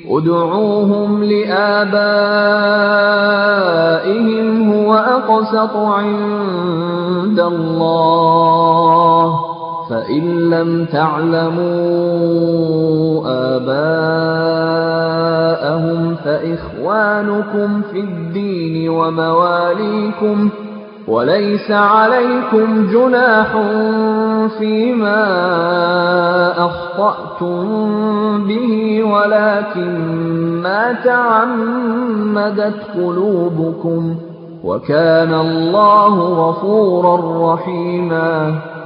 ادْعُوهُمْ لِآبَائِهِمْ هُوَ أَقْسَطُ عِندَ اللَّهِ ۚ فَإِن لَّمْ تَعْلَمُوا آبَاءَهُمْ فَإِخْوَانُكُمْ فِي الدِّينِ وَمَوَالِيكُمْ ۚ وَلَيْسَ عَلَيْكُمْ جُنَاحٌ فِيمَا أَخْطَأْتُم بِهِ وَلَٰكِن مَّا تَعَمَّدَتْ قُلُوبُكُمْ ۚ وَكَانَ اللَّهُ غَفُورًا رَّحِيمًا.